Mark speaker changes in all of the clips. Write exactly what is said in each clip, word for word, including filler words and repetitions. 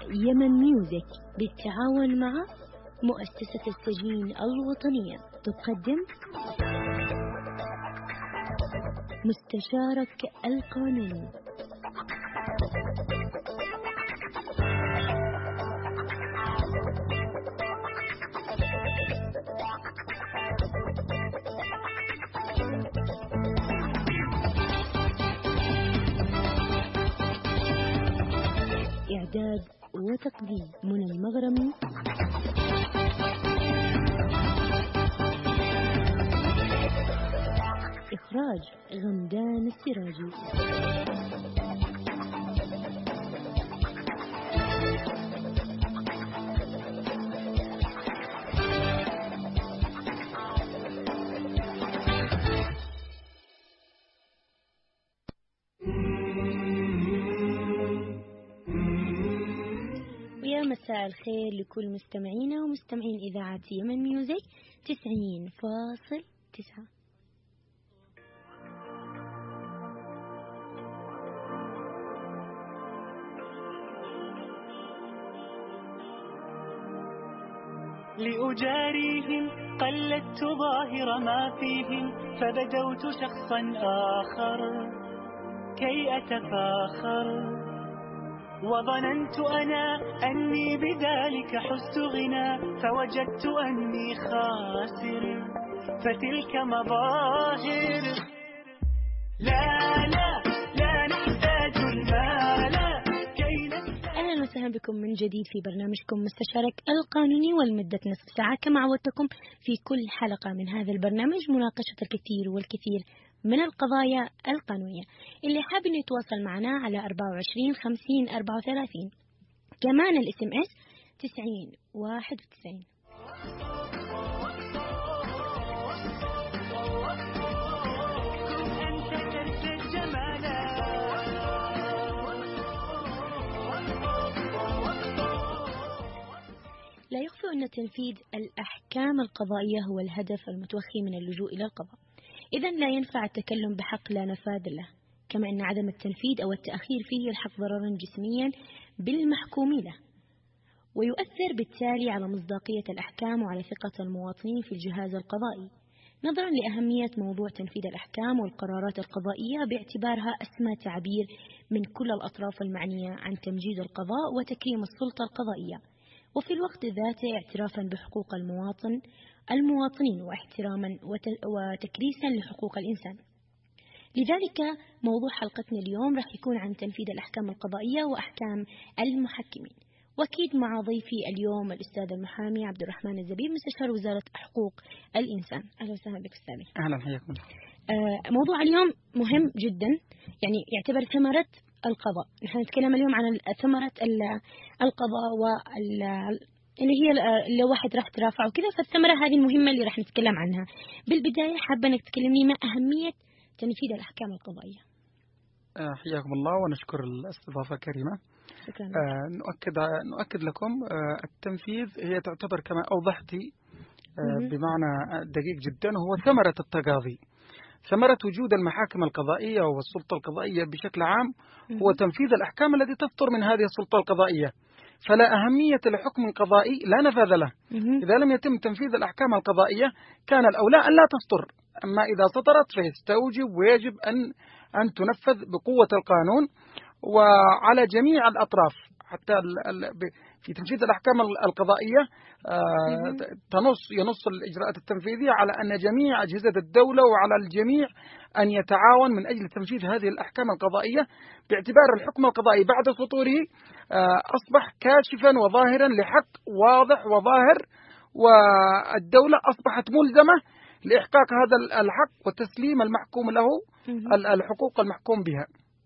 Speaker 1: يمن ميوزك بالتعاون مع مؤسسة السجين الوطنية تقدم مستشارك القانوني. إعداد وتقديم منى المغرمي. إخراج غمدان السراجي. ويا مساء الخير لكل مستمعينا ومستمعين إذاعة يمن ميوزك تسعين فاصل تسعة.
Speaker 2: لأجاريهم قلدت ظاهر ما فيهم فبدوت شخصا آخر كي أتفاخر وظننت أنا أني بذلك حزت غنى فوجدت أني خاسر فتلك مظاهر. لا لا لا نحتاج المال.
Speaker 1: أهلا وسهلا بكم من جديد في برنامجكم مستشارك القانوني، والمدة نصف ساعة كما عودتكم في كل حلقة من هذا البرنامج مناقشة الكثير والكثير من القضايا القانونية. اللي حاب إنه يتواصل معنا على أربعة وعشرين خمسين أربعة وثلاثين، كمان الاس ام اس تسعين واحد وتسعين. لا يخفى أن تنفيذ الأحكام القضائية هو الهدف المتوخي من اللجوء إلى القضاء، إذن لا ينفع التكلم بحق لا نفاذ له، كما أن عدم التنفيذ أو التأخير فيه يلحق ضررا جسميا بالمحكوم له، ويؤثر بالتالي على مصداقية الأحكام وعلى ثقة المواطنين في الجهاز القضائي. نظرا لأهمية موضوع تنفيذ الأحكام والقرارات القضائية باعتبارها أسمى تعبير من كل الأطراف المعنية عن تمجيد القضاء وتكريم السلطة القضائية، وفي الوقت ذاته اعترافا بحقوق المواطن المواطنين واحتراما وتكريسا لحقوق الإنسان. لذلك موضوع حلقتنا اليوم راح يكون عن تنفيذ الأحكام القضائية وأحكام المحكمين، وأكيد مع ضيفي اليوم الأستاذ المحامي عبد الرحمن الزبيب مستشار وزارة حقوق الإنسان. أهلا وسهلا بك أستاذي.
Speaker 3: أهلا حياكم.
Speaker 1: آه موضوع اليوم مهم جدا، يعني يعتبر ثمرة القضاء. نحن نتكلم اليوم عن ثمرة القضاء وال اللي هي لو واحد راح ترافع وكذا، فالثمرة هذه المهمة اللي راح نتكلم عنها. بالبداية حابة أنك تكلمني ما أهمية تنفيذ الأحكام القضائية.
Speaker 3: آه حياكم الله ونشكر الاستضافة كريمة.
Speaker 1: شكرا.
Speaker 3: آه نؤكد نؤكد لكم آه التنفيذ هي تعتبر كما أوضحتي آه بمعنى دقيق جدا هو ثمرة التقاضي، ثمرة وجود المحاكم القضائية والسلطة القضائية بشكل عام هو تنفيذ الأحكام التي تصدر من هذه السلطة القضائية، فلا أهمية لحكم قضائي لا نفاذ له. إذا لم يتم تنفيذ الأحكام القضائية كان الأولى أن لا تصدر، أما إذا صدرت فيستوجب ويجب أن أن تنفذ بقوة القانون وعلى جميع الأطراف. حتى في تنفيذ الأحكام القضائية تنص ينص الإجراءات التنفيذية على أن جميع أجهزة الدولة وعلى الجميع أن يتعاون من أجل تنفيذ هذه الأحكام القضائية، باعتبار الحكم القضائي بعد سطوره أصبح كاشفا وظاهرا لحق واضح وظاهر، والدولة أصبحت ملزمة لإحقاق هذا الحق وتسليم المحكوم له الحقوق المحكوم بها.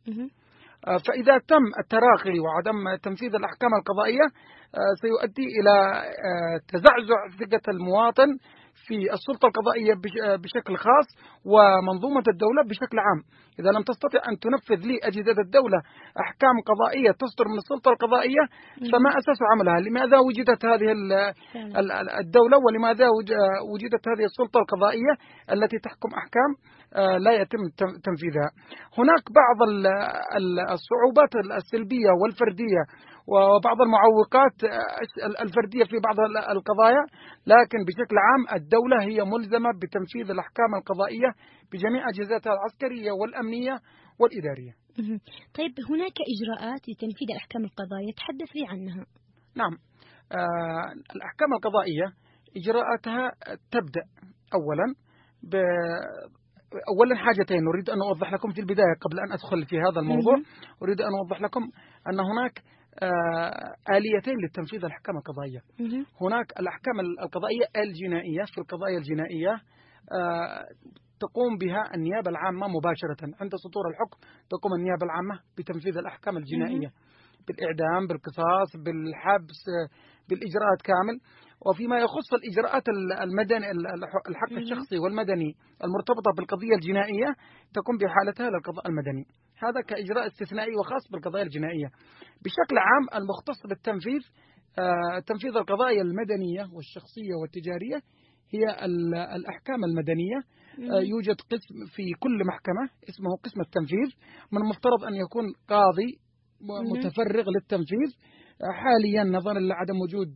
Speaker 3: فإذا تم التراخي وعدم تنفيذ الأحكام القضائية سيؤدي إلى تزعزع ثقة المواطن في السلطة القضائية بشكل خاص ومنظومة الدولة بشكل عام. إذا لم تستطع أن تنفذ لي أجهزة الدولة أحكام قضائية تصدر من السلطة القضائية فما أساس عملها؟ لماذا وجدت هذه الدولة ولماذا وجدت هذه السلطة القضائية التي تحكم أحكام لا يتم تنفيذها؟ هناك بعض الصعوبات السلبية والفردية وبعض المعوقات الفردية في بعض القضايا، لكن بشكل عام الدولة هي ملزمة بتنفيذ الأحكام القضائية بجميع أجهزتها العسكرية والأمنية والإدارية.
Speaker 1: طيب هناك إجراءات لتنفيذ الأحكام القضائية، تحدث لي عنها.
Speaker 3: نعم، آه الأحكام القضائية إجراءاتها تبدأ أولا ب أولا حاجتين نريد أن أوضح لكم في البداية قبل أن أدخل في هذا الموضوع. أريد أن أوضح لكم أن هناك آه آليتين للتنفيذ الأحكام القضائية. هناك الأحكام القضائية الجنائية. في القضايا الجنائية آه تقوم بها النيابة العامة مباشرة عند صدور الحكم، تقوم النيابة العامة بتنفيذ الأحكام الجنائية بالإعدام، بالقصاص، بالحبس، بالإجراءات كامل. وفيما يخص الإجراءات المدني الحق الشخصي والمدني المرتبطة بالقضية الجنائية تقوم بحالتها للقضاء المدني. هذا كإجراء استثنائي وخاص بالقضايا الجنائية. بشكل عام المختص بالتنفيذ آه تنفيذ القضايا المدنية والشخصية والتجارية هي الأحكام المدنية. آه يوجد قسم في كل محكمة اسمه قسم التنفيذ، من المفترض أن يكون قاضي متفرغ للتنفيذ. حاليا نظرا لعدم وجود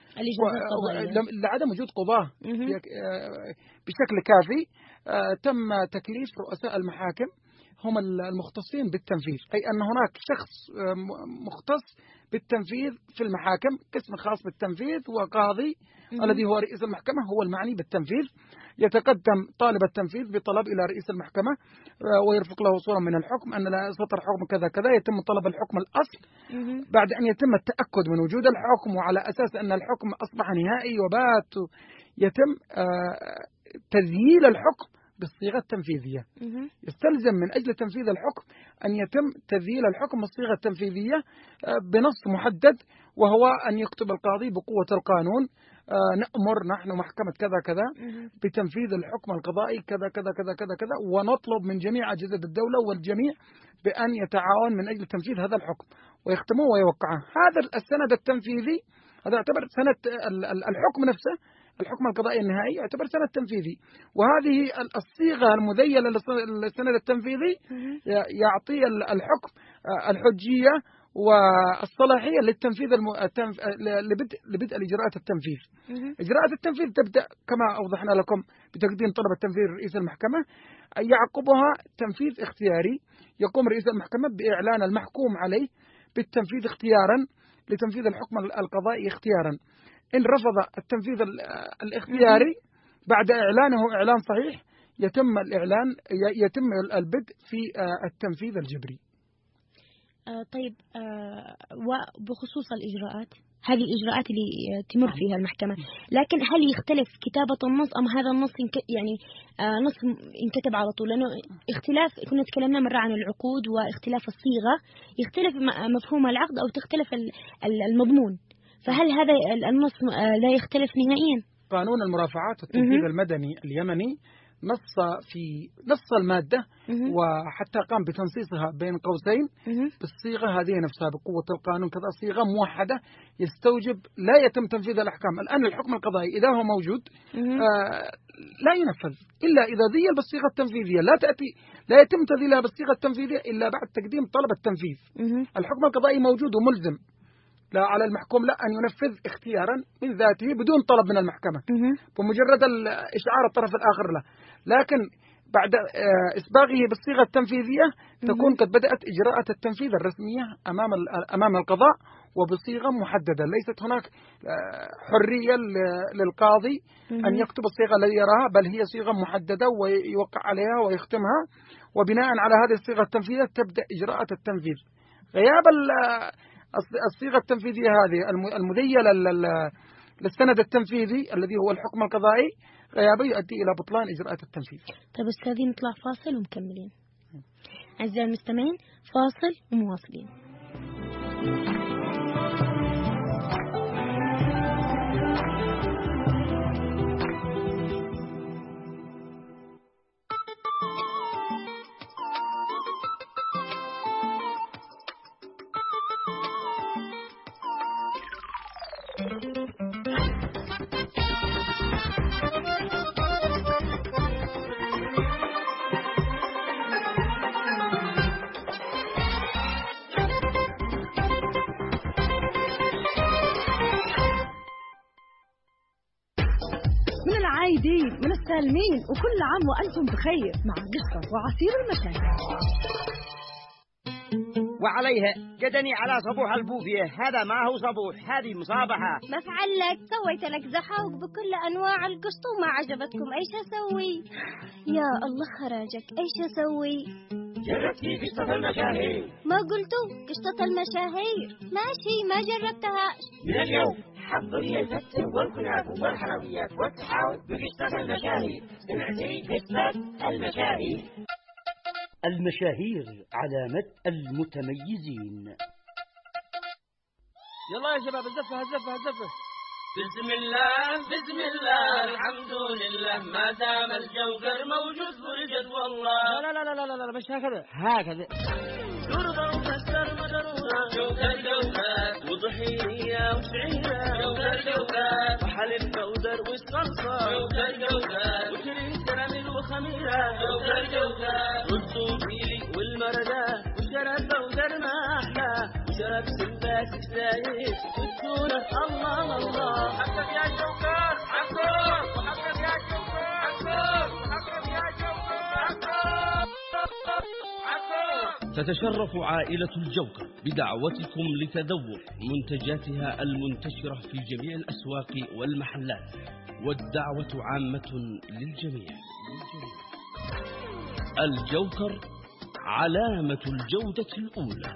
Speaker 3: لعدم وجود قضاة بشكل كافي، تم تكليف رؤساء المحاكم هم المختصين بالتنفيذ، أي أن هناك شخص مختص بالتنفيذ في المحاكم، قسم خاص بالتنفيذ، وقاضي الذي هو رئيس المحكمة هو المعني بالتنفيذ. يتقدم طالب التنفيذ بطلب إلى رئيس المحكمة ويرفق له صورة من الحكم أن لا سطر حكم كذا كذا، يتم طلب الحكم الأصل. بعد أن يتم التأكد من وجود الحكم وعلى أساس أن الحكم أصبح نهائي وبات، يتم تذييل الحكم بالصيغة التنفيذية. يستلزم من أجل تنفيذ الحكم أن يتم تذييل الحكم بالصيغة التنفيذية بنص محدد، وهو أن يكتب القاضي بقوة القانون نأمر نحن محكمة كذا كذا بتنفيذ الحكم القضائي كذا كذا كذا كذا كذا، ونطلب من جميع أجهزة الدولة والجميع بأن يتعاون من أجل تنفيذ هذا الحكم، ويختموه ويوقعه. هذا السند التنفيذي هذا يعتبر سند الحكم نفسه، الحكم القضائي النهائي يعتبر سند تنفيذي. وهذه الصيغة المذيلة للسند التنفيذي يعطي الحكم الحجية والصلاحية للتنفيذ الم... التنف... لبدء... لبدء الإجراءات التنفيذ. إجراءات التنفيذ تبدأ كما أوضحنا لكم بتقديم طلب التنفيذ لرئيس المحكمة، يعقبها تنفيذ اختياري. يقوم رئيس المحكمة بإعلان المحكوم عليه بالتنفيذ اختيارا لتنفيذ الحكم القضائي اختيارا. إن رفض التنفيذ الاختياري بعد إعلانه إعلان صحيح يتم الإعلان يتم البدء في التنفيذ الجبري.
Speaker 1: آه طيب آه وبخصوص الإجراءات، هذه الإجراءات اللي تمر فيها المحكمة، لكن هل يختلف كتابة النص أم هذا النص يعني آه نص ينكتب على طول؟ لأنه اختلاف، كنا تكلمنا مرة عن العقود واختلاف الصيغة، يختلف مفهوم العقد أو تختلف المضمون، فهل هذا النص لا يختلف نهائيا؟
Speaker 3: قانون المرافعات والتنفيذ المدني اليمني نص في نص المادة وحتى قام بتنصيصها بين قوسين بالصيغة هذه نفسها بقوة القانون كذا، صيغة موحدة يستوجب لا يتم تنفيذ الأحكام. الآن الحكم القضائي إذا هو موجود آه لا ينفذ إلا إذا ذيل بالصيغة التنفيذية، لا تأتي لا يتم تذيلها بالصيغة التنفيذية إلا بعد تقديم طلب التنفيذ. الحكم القضائي موجود وملزم، لا على المحكوم لا أن ينفذ اختيارا من ذاته بدون طلب من المحكمة بمجرد إشعار الطرف الآخر له، لكن بعد إسباغه بالصيغة التنفيذية تكون قد بدأت إجراءات التنفيذ الرسمية أمام أمام القضاء وبصيغة محددة. ليست هناك حرية للقاضي أن يكتب الصيغة التي يراها، بل هي صيغة محددة ويوقع عليها ويختمها، وبناء على هذه الصيغة التنفيذية تبدأ إجراءات التنفيذ. غياب الصيغة التنفيذية هذه المذيلة للسند التنفيذي الذي هو الحكم القضائي غيابه يؤدي إلى بطلان إجراءات التنفيذ.
Speaker 1: طيب أستاذي نطلع فاصل ومكملين. أعزائي المستمعين فاصل ومواصلين.
Speaker 4: العايدين من السالمين وكل عام وأنتم بخير مع قشطة وعصير المشاهي.
Speaker 5: وعليها جدني على صبوح البوفية، هذا ما هو صبوح، هذه مصابحة.
Speaker 6: مفعلك سويت لك زحوق بكل أنواع القشط وما عجبتكم، إيش أسوي؟ يا الله خراجك، إيش أسوي؟
Speaker 7: جربتي قشطة المشاهير؟
Speaker 6: ما قلتوا قشطة المشاهير؟ ماشي، ما جربتهاش.
Speaker 7: من اليوم حضري الفتة والكنافة والحلويات والتحاوت بقشطة المشاهير. سمعتي؟ قشطة المشاهير.
Speaker 8: المشاهير علامة المتميزين.
Speaker 5: يلا يا شباب الزفة الزفة الزفة.
Speaker 7: بسم الله بسم الله الحمد لله ما دام الجوكر موجود فرجت والله.
Speaker 5: لا لا لا لا لا مش هكذا، هكذا.
Speaker 7: ترضى وكسر مدروسة جوكر جوكر وضحية وشعيرة جوكر جوكر وحليب بودر وصلصة جوكر جوكر وكريم كراميل وخميرة جوكر جوكر والصوفيلي والمردات وشرب بودر ما أحلى وشرب سلباس زايد والتونة الله الله. حقك يا جوكر حقك وحقك يا جوكر حقك وحقك يا جوكر حقك.
Speaker 9: تتشرف عائلة الجوكر بدعوتكم لتذوق منتجاتها المنتشرة في جميع الأسواق والمحلات، والدعوة عامة للجميع. الجوكر علامة الجودة الأولى.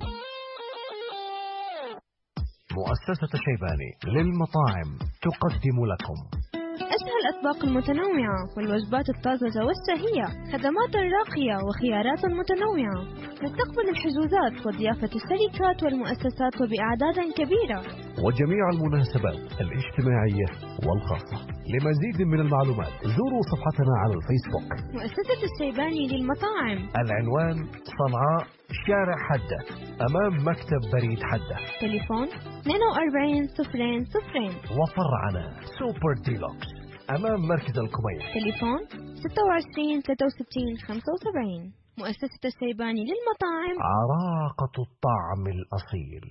Speaker 10: مؤسسة شيباني للمطاعم تقدم لكم
Speaker 11: أسهل الأطباق المتنوعة والوجبات الطازجة والشهية، خدمات راقية وخيارات متنوعة. نستقبل الحجوزات وضيافة الشركات والمؤسسات وبأعداد كبيرة
Speaker 10: وجميع المناسبات الاجتماعية والخاصة. لمزيد من المعلومات زوروا صفحتنا على الفيسبوك
Speaker 11: مؤسسة الشيباني للمطاعم.
Speaker 10: العنوان صنعاء شارع حدة أمام مكتب بريد حدة.
Speaker 11: تليفون اثنين وأربعين صفرين صفرين.
Speaker 10: وفرعنا سوبر ديلوكس أمام مركز الكومية.
Speaker 11: تليفون ستة وعشرين ثلاثة وستين خمسة وسبعين. مؤسسة الشيباني للمطاعم،
Speaker 10: عراقة الطعم الأصيل.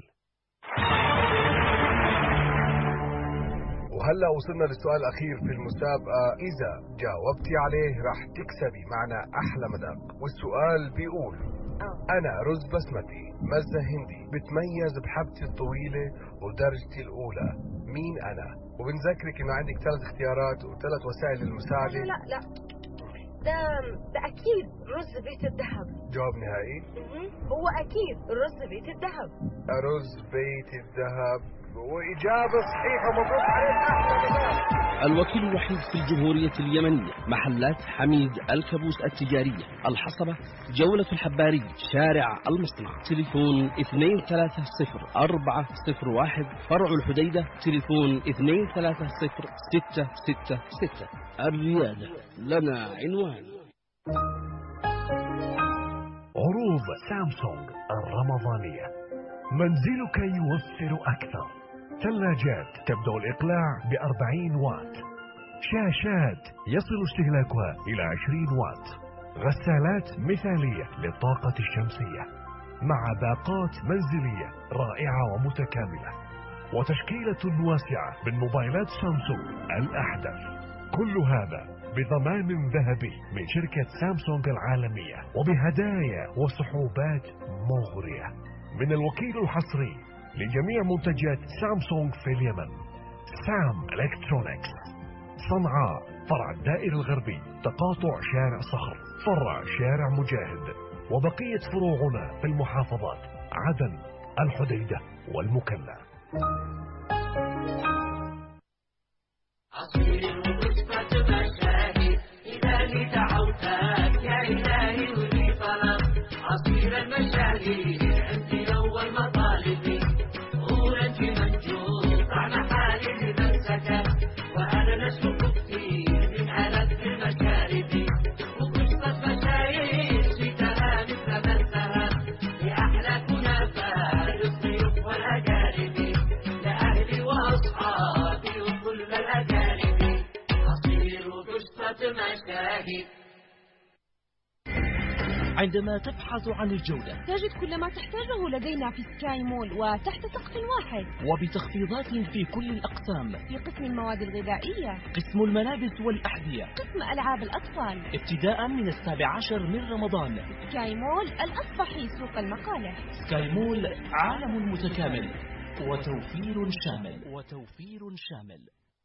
Speaker 12: وهلا وصلنا للسؤال الأخير في المسابقة، إذا جاوبتي عليه راح تكسبي معنا أحلى مذاق. والسؤال بيقول: أنا رز بسمتي مزة هندي بتميز بحبتي الطويلة ودرجتي الأولى، مين أنا؟ وبنذكرك إنه عندك ثلاث اختيارات وثلاث وسائل للمساعدة.
Speaker 13: لا لا ده ده أكيد رز بيت الذهب.
Speaker 12: جواب نهائي؟
Speaker 13: هو أكيد رز بيت الذهب.
Speaker 12: رز بيت الذهب، وإجابة صحيحة، مبروك عليك أحلى.
Speaker 9: الوكيل الوحيد في الجمهورية اليمنية، محلات حميد الكبوس التجارية، الحصبة، جولة الحباري، شارع المصنع. تليفون اثنين ثلاثة صفر أربعة صفر واحد، فرع الحديدة. تليفون اثنين ثلاثة صفر ستة ستة ستة. الريادة لنا عنوان.
Speaker 10: عروض سامسونج الرمضانية، منزلك يوفر أكثر. ثلاجات تبدأ الإقلاع بأربعين واط، شاشات يصل استهلاكها إلى عشرين واط، غسالات مثالية للطاقة الشمسية مع باقات منزلية رائعة ومتكاملة، وتشكيلة واسعة من موبايلات سامسونج الأحدث. كل هذا بضمان ذهبي من شركة سامسونج العالمية، وبهدايا وسحوبات مغرية من الوكيل الحصري لجميع منتجات سامسونج في اليمن، سام إلكترونيكس، صنعاء، فرع الدائري الغربي، تقاطع شارع صخر، فرع شارع مجاهد، وبقية فروعنا في المحافظات عدن، الحديدة والمكلا.
Speaker 7: عصير وقصة مشاهي إذا لي دعوتك يا إلهي ولي طلب. عصير المشاهي عندي أول مطالبي، ورنجي منجوز طعم حالي لمسكة، وأنا نشرب كثير من علب مشاربي. وقصة مشاهي شتها مثل منتهى لأحلى كنافة للضيوف والأقارب، لأهلي وأصحابي وكل الأقارب. عصير وقصة مشاهي.
Speaker 14: عندما تبحث عن الجودة
Speaker 11: تجد كل ما تحتاجه لدينا في سكاي مول وتحت سقف واحد،
Speaker 14: وبتخفيضات في كل الأقسام،
Speaker 11: في قسم المواد الغذائية،
Speaker 14: قسم الملابس والأحذية،
Speaker 11: قسم ألعاب الأطفال،
Speaker 14: ابتداء من السابع عشر من رمضان.
Speaker 11: سكاي مول الأصبحي سوق المقالة.
Speaker 14: سكاي مول عالم متكامل وتوفير شامل وتوفير شامل.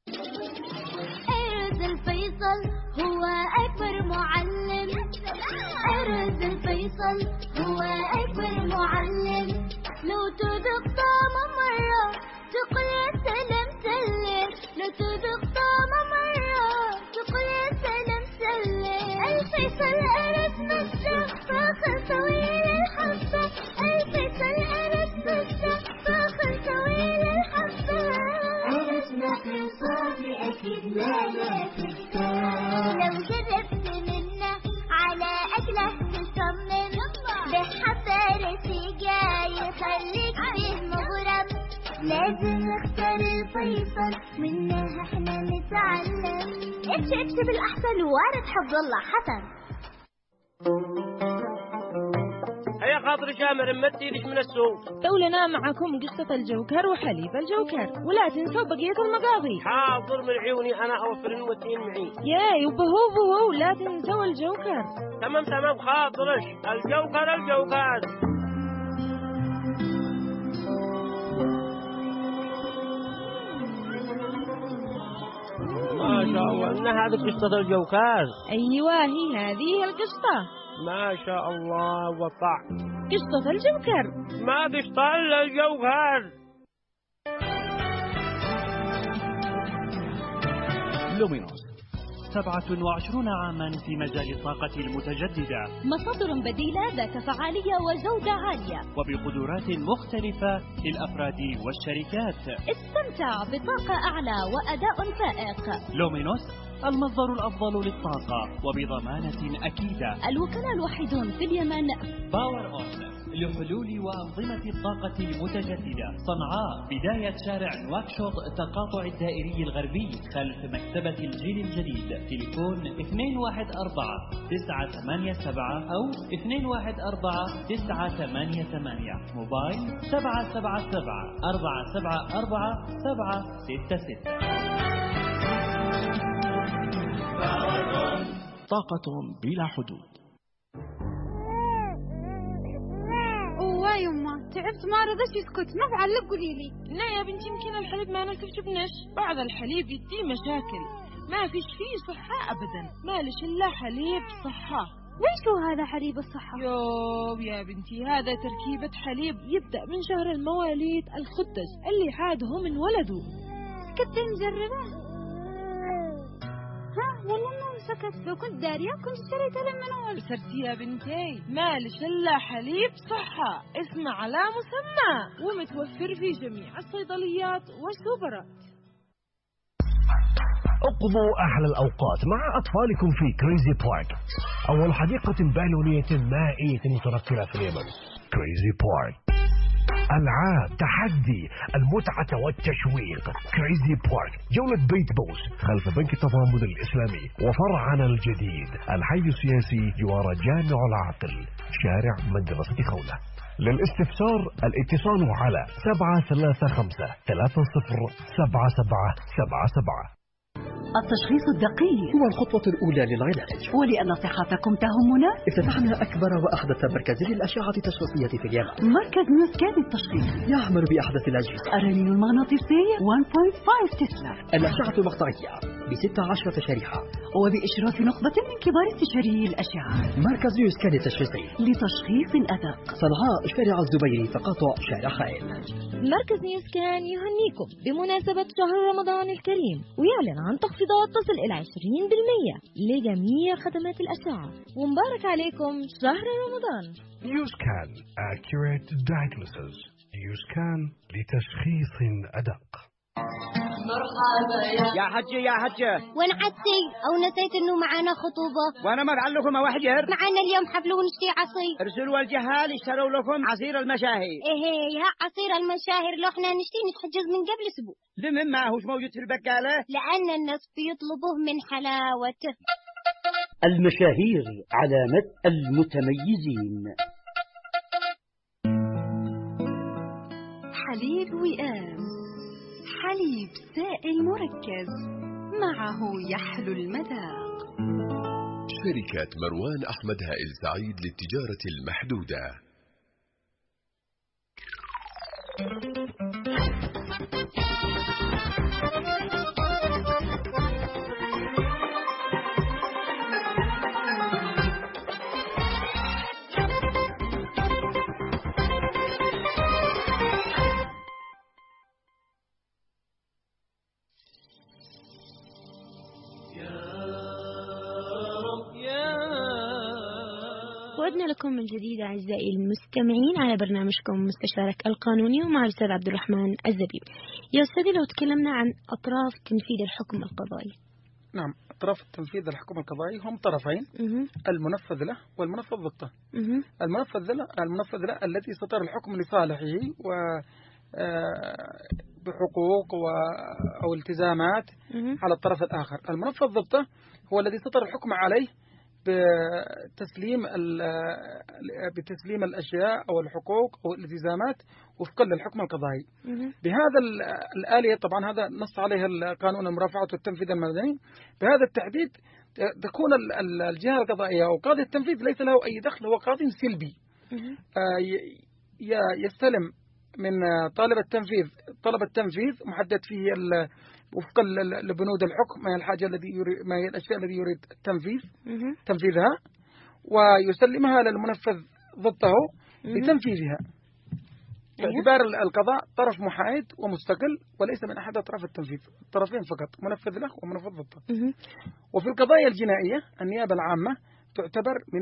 Speaker 15: أرز الفيصل هو أكبر معلم، أرز الفيصل هو أكبر معلم، لو تذوق طعمه مرة تقول يا سلام سلم، لو تذوق طعمه مرة تقول يا سلام سلم. الفيصل أرز مزة فاخر طويل الحبة، الفيصل أرز مزة فاخر طويل الحبة، أرز مخلوق صافي أكيد لا لا تستاهل. لو جربت منا على أكله تصمم، بحضر سجاي يخليك فيه مغرم، لازم نختار الفيصل منها احنا نتعلم. اتش اتش بالأحسن وارد حفظ الله حسن.
Speaker 5: هيا خاطر شامر متي ليش من السوق.
Speaker 11: دولنا معكم قصة الجوكر وحليب الجوكر، ولا تنسوا بقية المقاضي.
Speaker 5: حاضر من عيوني أنا أوفر المتين معي.
Speaker 11: ياي وبهو بهو لا تنسوا الجوكر.
Speaker 5: تمام تمام خاطرش الجوكر الجوكر. ما شاء الله إن هذه قصة الجوكر.
Speaker 11: أيوة هي هذه القصة.
Speaker 5: ما شاء الله وطع
Speaker 11: قصة الجوكر.
Speaker 5: ما قصة إلا الجوكر.
Speaker 16: لومينوس سبعة وعشرون عاما في مجال الطاقة المتجددة،
Speaker 15: مصادر بديلة ذات فعالية وجودة عالية
Speaker 16: وبقدرات مختلفة للأفراد والشركات.
Speaker 15: استمتع بطاقة أعلى وأداء فائق.
Speaker 16: لومينوس المصدر الأفضل للطاقة وبضمانة أكيدة.
Speaker 15: الوكلاء الوحيدون في اليمن.
Speaker 16: باور أون لحلول وأنظمة الطاقة المتجددة. صنعاء بداية شارع نواكشوط التقاطع الدائري الغربي خلف مكتبة الجيل الجديد. تليفون اثنين واحد أربعة تسعة ثمانية سبعة أو اثنين واحد أربعة تسعة ثمانية ثمانية. موبايل سبعة سبعة سبعة أربعة سبعة أربعة سبعة ستة ستة. طاقة بلا حدود.
Speaker 11: اوه يما تعبت ما رضيت يسكت، ما بعلق قولي لي. لا يا بنتي يمكن الحليب ما ناكلش بنش، بعض الحليب يدي مشاكل، ما فيش فيه صحة ابدا، مالش الا حليب صحة.
Speaker 15: ويش هو هذا حليب الصحة؟
Speaker 11: يوه يا بنتي هذا تركيبة حليب يبدأ من شهر المواليد الخدس اللي حاده من ولده.
Speaker 15: كنت نجربه. ها والله ما سكت، لو كنت دارية كنت اشتريتها من أول.
Speaker 11: سرتي يا بنتي مالش إلا حليب صحة، اسم على مسمى، ومتوفر في جميع الصيدليات والسوبرات.
Speaker 10: اقضوا أحلى الأوقات مع أطفالكم في كريزي بارك، أول حديقة بالونية مائية متنقلة في اليمن. كريزي بارك، ألعاب، تحدي، المتعة والتشويق. كريزي بارك، جولة بيت بوس خلف بنك التضامن الإسلامي وفرعنا الجديد الحي السياسي جوار جامع العاقل شارع مدرسة خولة. للاستفسار الاتصال على سبعة ثلاثة خمسة ثلاثة صفر سبعة سبعة سبعة سبعة.
Speaker 17: التشخيص الدقيق
Speaker 18: هو الخطوة الأولى للعلاج،
Speaker 17: ولأن صحتكم تهمنا
Speaker 18: افتتحنا أكبر وأحدث مركز للأشعة التشخيصية في اليمن.
Speaker 17: مركز نيوسكان التشخيصي
Speaker 18: يعمل بأحدث الأجهزة.
Speaker 17: الرنين المغناطيسي واحد فاصلة خمسة تسلا،
Speaker 18: الأشعة المقطعية بستة عشرة شريحة
Speaker 17: وبإشراف نخبة من كبار استشاري الأشعة.
Speaker 18: مركز نيوسكان التشخيصي
Speaker 17: لتشخيص أدق.
Speaker 18: صنعاء شارع الزبيري تقاطع شارع خائن.
Speaker 1: مركز نيوسكان يهنيكم بمناسبة شهر رمضان الكريم، ويعلن عن تخفيضات تصل إلى عشرين بالمئة لجميع خدمات الأشعة، ومبارك عليكم شهر رمضان.
Speaker 10: نيوسكان Accurate Diagnosis. نيوسكان لتشخيص أدق.
Speaker 5: مرحبا يا حجة يا حجة.
Speaker 6: وين عدتي؟ أو نسيت إنه معنا خطوبة؟
Speaker 5: وأنا ما قال لكم أوحجر؟
Speaker 6: معنا اليوم حفل ونشتي عصير.
Speaker 5: ارسلوا الجهال يشتروا لكم عصير المشاهير.
Speaker 6: إيه ها عصير المشاهير لو إحنا نشتي نتحجز من قبل أسبوع.
Speaker 5: لمن ما هوش موجود في البقالة؟
Speaker 6: لأن الناس بيطلبوه من حلاوته.
Speaker 8: المشاهير علامة المتميزين.
Speaker 17: حليب وئام، حليب سائل مركز، معه يحلو المذاق.
Speaker 19: شركة مروان أحمد هائل سعيد للتجارة المحدودة.
Speaker 1: عدنا لكم من جديد أعزائي المستمعين على برنامجكم مستشارك القانوني ومع الأستاذ عبد الرحمن الزبيب. يا أستاذي لو تكلمنا عن أطراف تنفيذ الحكم القضائي.
Speaker 3: نعم، أطراف تنفيذ الحكم القضائي هم طرفين، المنفذ له والمنفذ ضده. المنفذ له المنفذ له الذي صدر الحكم لصالحه و بحقوق و أو التزامات على الطرف الآخر. المنفذ ضده هو الذي صدر الحكم عليه بتسليم بتسليم الأشياء أو الحقوق أو الالتزامات وفقا للحكم القضائي. بهذا الآلية طبعا هذا نص عليه القانون المرافعة والتنفيذ المدني. بهذا التحديد تكون الجهة القضائية أو قاضي التنفيذ ليس له أي دخل، هو قاضي سلبي يستلم من طالب التنفيذ طلب التنفيذ محدد فيه وفقا لبنود الحكم ما هي الحاجة الذي يريد ما هي الأشياء التي يريد تنفيذ تنفيذها ويسلمها للمنفذ ضده لتنفيذها. باعتبار القضاء طرف محايد ومستقل وليس من أحد أطراف التنفيذ، الطرفين فقط منفذ له ومنفذ ضده. وفي القضايا الجنائية النيابة العامة تعتبر من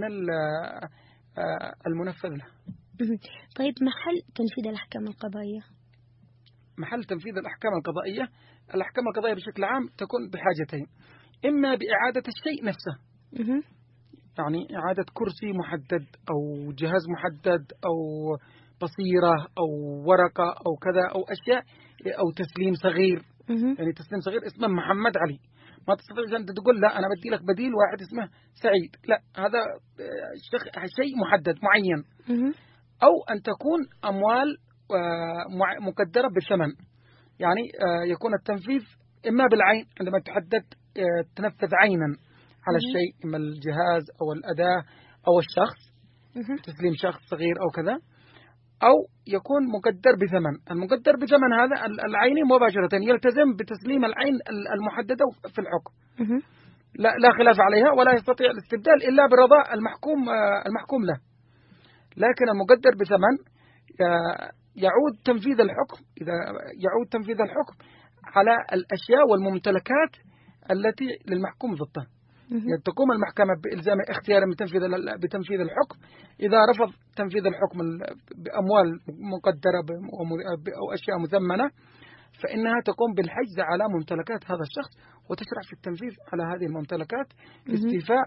Speaker 3: المنفذ له.
Speaker 1: طيب محل تنفيذ الأحكام القضائية؟
Speaker 3: محل تنفيذ الأحكام القضائية، الأحكام القضائية بشكل عام تكون بحاجتين: إما بإعادة الشيء نفسه، يعني إعادة كرسي محدد أو جهاز محدد أو بصيرة أو ورقة أو كذا أو أشياء، أو تسليم صغير. يعني تسليم صغير اسمه محمد علي، ما تستطيع أن تقول لا أنا بدي لك بديل واحد اسمه سعيد، لا، هذا شيء محدد معين. أو أن تكون أموال مقدرة بالثمن، يعني يكون التنفيذ إما بالعين عندما تحدد تنفذ عينا على الشيء، إما الجهاز أو الأداة أو الشخص، تسليم شخص صغير أو كذا، أو يكون مقدر بثمن. المقدر بثمن هذا العيني مباشرة يلتزم بتسليم العين المحددة في الحكم، لا, لا خلاف عليها، ولا يستطيع الاستبدال إلا برضا المحكوم المحكوم له. لكن المقدر بثمن يعود تنفيذ الحكم إذا يعود تنفيذ الحكم على الأشياء والممتلكات التي للمحكوم ضده. يعني تقوم المحكمة بإلزام اختيار بتنفيذ بتنفيذ الحكم إذا رفض تنفيذ الحكم بأموال مقدرة أو أشياء مثمنة، فإنها تقوم بالحجز على ممتلكات هذا الشخص وتشرع في التنفيذ على هذه الممتلكات لاستيفاء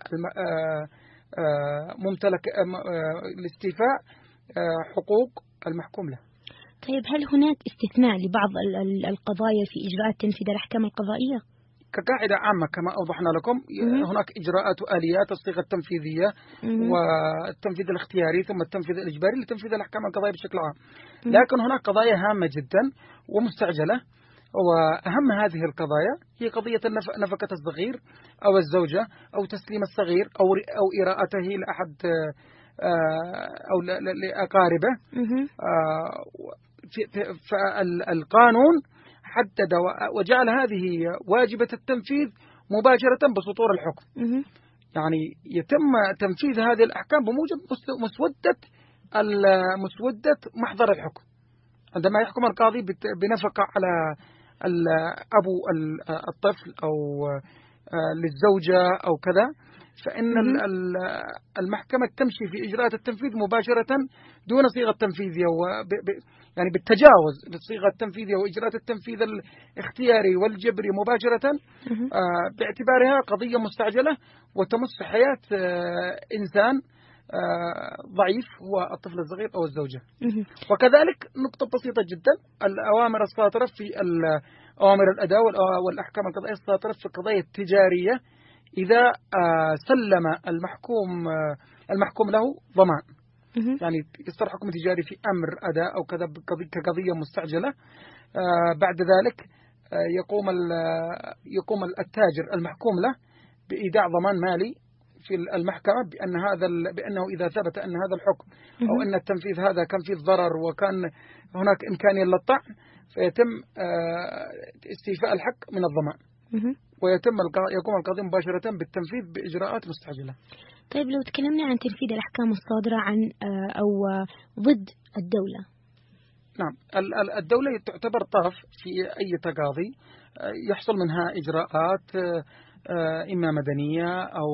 Speaker 3: ممتلك لاستيفاء حقوق المحكوم له.
Speaker 1: طيب هل هناك استثناء لبعض القضايا في إجراء تنفيذ الأحكام القضائية؟
Speaker 3: كقاعدة عامة كما أوضحنا لكم هناك إجراءات وآليات الصيغة التنفيذية والتنفيذ الاختياري ثم التنفيذ الإجباري لتنفيذ الأحكام القضائية بشكل عام. لكن هناك قضايا هامة جدا ومستعجلة، وأهم هذه القضايا هي قضية نفقة الصغير أو الزوجة أو تسليم الصغير أو أو إراءته لأحد أو لأقاربه. فالقانون حدد وجعل هذه واجبة التنفيذ مباشرة بسطور الحكم. يعني يتم تنفيذ هذه الأحكام بموجب مسودة مسودة محضر الحكم. عندما يحكم القاضي بنفقة على أبو الطفل أو للزوجة أو كذا، فإن المحكمة تمشي في إجراءات التنفيذ مباشرة دون صيغة تنفيذية، يعني بالتجاوز للصيغة التنفيذية وإجراءات التنفيذ الاختياري والجبري مباشرة، باعتبارها قضية مستعجلة وتمس حياة إنسان ضعيف هو الطفل الصغير أو الزوجة. وكذلك نقطة بسيطة جدا، الأوامر الساطرة في أوامر الأداء والأحكام القضائية الساطرة في القضايا التجارية إذا سلم المحكوم المحكوم له ضمان، يعني يصدر حكم تجاري في أمر أداء أو كذا كقضية مستعجلة، بعد ذلك يقوم يقوم التاجر المحكوم له بإيداع ضمان مالي في المحكمة بأن هذا بأنه إذا ثبت أن هذا الحكم أو أن التنفيذ هذا كان فيه ضرر وكان هناك إمكانية للطعن، فيتم استيفاء الحق من الضمان ويتم يقوم القاضي مباشرة بالتنفيذ بإجراءات مستعجلة.
Speaker 1: طيب لو تكلمنا عن تنفيذ الأحكام الصادرة عن أو ضد الدولة.
Speaker 3: نعم، الدولة تعتبر طرف في أي تقاضي يحصل منها إجراءات إما مدنية أو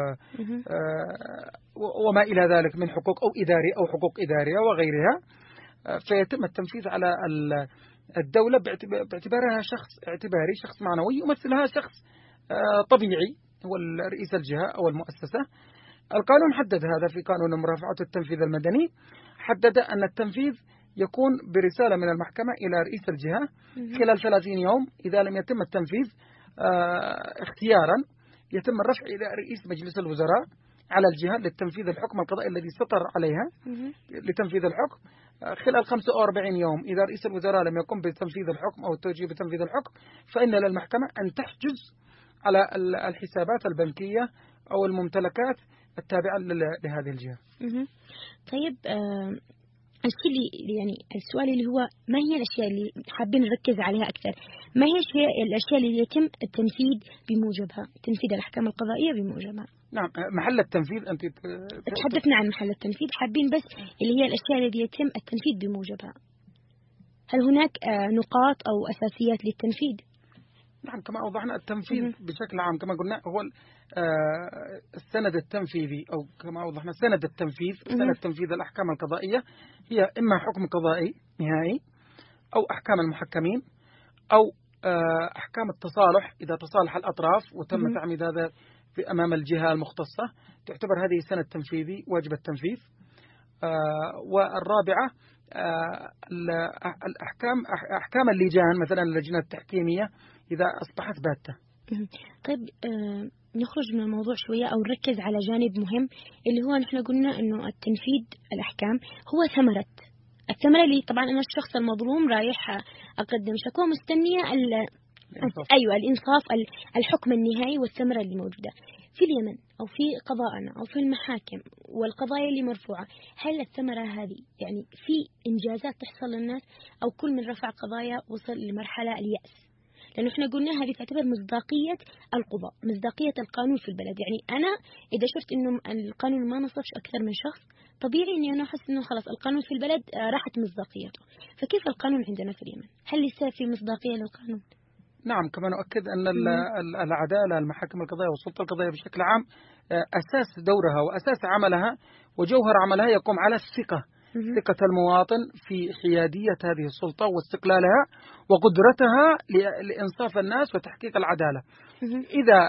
Speaker 3: وما إلى ذلك من حقوق أو إداري أو حقوق إدارية وغيرها، فيتم التنفيذ على الدولة باعتبارها شخص اعتباري، شخص معنوي يمثلها شخص طبيعي هو رئيس الجهة أو المؤسسة. القانون حدد هذا في قانون مرافعة التنفيذ المدني، حدد أن التنفيذ يكون برسالة من المحكمة إلى رئيس الجهة خلال ثلاثين يوم. إذا لم يتم التنفيذ اختيارا يتم الرفع إلى رئيس مجلس الوزراء على الجهة للتنفيذ الحكم القضائي الذي سطر عليها لتنفيذ الحكم خلال خمسة وأربعين يوم. إذا رئيس الوزراء لم يقم بتنفيذ الحكم أو التوجيه بتنفيذ الحكم فإن للمحكمة أن تحجز على الحسابات البنكية أو الممتلكات التابعة لهذه الجهة.
Speaker 1: طيب الشيء يعني السؤال اللي هو ما هي الأشياء اللي حابين نركز عليها أكثر؟ ما هي الأشياء اللي يتم التنفيذ بموجبها، تنفيذ الأحكام القضائية بموجبها؟
Speaker 3: نعم، محل التنفيذ أنت
Speaker 1: تحدثنا عن محل التنفيذ، حابين بس اللي هي الأشياء اللي يتم التنفيذ بموجبها. هل هناك نقاط أو أساسيات للتنفيذ؟
Speaker 3: نعم، كما أوضحنا التنفيذ بشكل عام كما قلنا هو السند التنفيذي أو كما أوضحنا سند التنفيذ سند تنفيذ الأحكام القضائية هي إما حكم قضائي نهائي أو أحكام المحكمين أو أحكام التصالح إذا تصالح الأطراف وتم تعميد هذا في أمام الجهة المختصة، تعتبر هذه سند تنفيذي واجب التنفيذ. والرابعة الأحكام أحكام اللجان مثلا اللجنة التحكيمية إذا أصبحت باتة.
Speaker 1: طيب آه نخرج من الموضوع شوية أو نركز على جانب مهم اللي هو نحن قلنا إنه التنفيذ الأحكام هو ثمرة الثمرة اللي طبعا أنا الشخص المظلوم رايح أقدم شكوى مستنية الإنصاف. أيوة الإنصاف الحكم النهائي والثمرة اللي موجودة في اليمن أو في قضاءنا أو في المحاكم والقضايا اللي مرفوعة. هل الثمرة هذه يعني في إنجازات تحصل للناس أو كل من رفع قضايا وصل لمرحلة اليأس؟ لأنه إحنا قلنا هذه تعتبر مصداقية القضاء، مصداقية القانون في البلد. يعني أنا إذا شفت إنه القانون ما نصفش أكثر من شخص طبيعي إني أنا أحس إنه خلاص القانون في البلد راحت مصداقيته. فكيف القانون عندنا في اليمن؟ هل لسه في مصداقية للقانون؟
Speaker 3: نعم، كما نؤكد أن العدالة المحاكم القضائية والسلطة القضائية بشكل عام أساس دورها وأساس عملها وجوهر عملها يقوم على الثقة ثقة المواطن في حيادية هذه السلطة واستقلالها وقدرتها لإنصاف الناس وتحقيق العدالة. إذا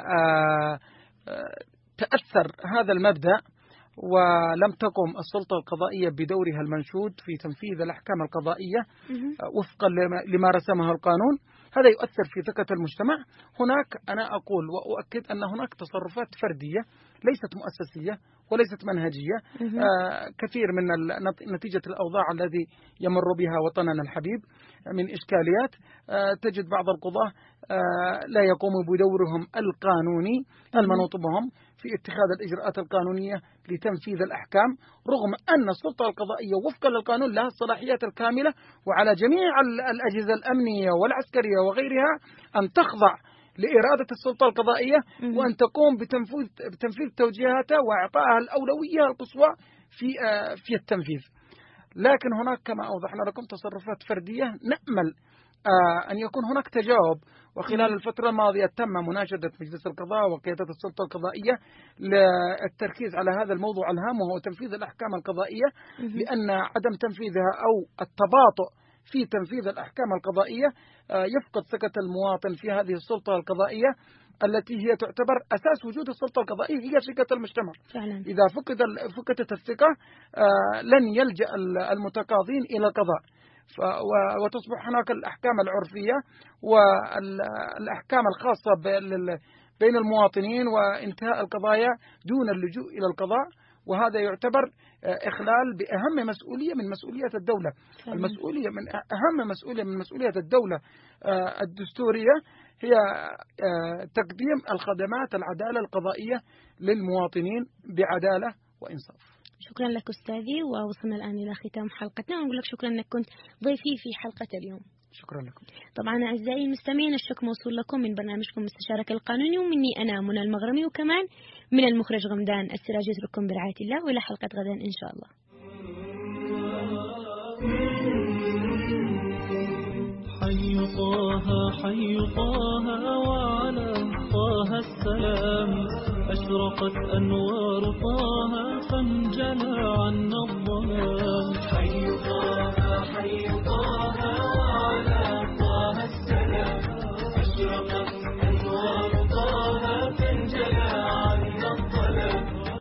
Speaker 3: تأثر هذا المبدأ ولم تقم السلطة القضائية بدورها المنشود في تنفيذ الأحكام القضائية وفقا لما رسمه القانون، هذا يؤثر في ثقة المجتمع. هناك أنا أقول وأؤكد أن هناك تصرفات فردية ليست مؤسسية وليست منهجية. آه كثير من نتيجة الأوضاع الذي يمر بها وطننا الحبيب من إشكاليات، آه تجد بعض القضاة آه لا يقوموا بدورهم القانوني المنوط بهم في اتخاذ الإجراءات القانونية لتنفيذ الأحكام، رغم أن السلطة القضائية وفقا للقانون لها الصلاحيات الكاملة وعلى جميع الأجهزة الأمنية والعسكرية وغيرها أن تخضع لإرادة السلطة القضائية وأن تقوم بتنفيذ بتنفيذ توجيهاتها وإعطائها الأولوية القصوى في في التنفيذ. لكن هناك كما أوضحنا لكم تصرفات فردية نأمل أن يكون هناك تجاوب. وخلال الفترة الماضية تم مناشدة مجلس القضاء وقيادة السلطة القضائية للتركيز على هذا الموضوع الهام وهو تنفيذ الأحكام القضائية، لأن عدم تنفيذها أو التباطؤ في تنفيذ الأحكام القضائية يفقد ثقة المواطن في هذه السلطة القضائية التي هي تعتبر أساس وجود السلطة القضائية هي ثقة المجتمع.
Speaker 1: فعلا.
Speaker 3: إذا فقد فقدت الثقة لن يلجأ المتقاضين إلى القضاء، وتصبح هناك الأحكام العرفية والأحكام الخاصة بين المواطنين وانتهاء القضايا دون اللجوء إلى القضاء، وهذا يعتبر إخلال بأهم مسؤولية من مسؤوليات الدولة. المسؤولية من أهم مسؤولية من مسؤوليات الدولة الدستورية هي تقديم الخدمات العدالة القضائية للمواطنين بعدالة وإنصاف.
Speaker 1: شكرا لك أستاذي، ووصلنا الآن إلى ختام حلقتنا، ونقول لك شكرا أنك كنت ضيفي في حلقة اليوم.
Speaker 3: شكرا لكم.
Speaker 1: طبعا أعزائي المستمعين الشكر موصول لكم من برنامجكم مستشارك القانوني، ومني أنا منى المغرمي، وكمان من المخرج غمدان السراج. يترككم برعاية الله، وإلى حلقة غدا إن شاء الله.
Speaker 7: حي طه حي طه وعلى طه السلام، أشرقت أنوار طه فانجلى عنا الظلام. حي طه حي طه وعلى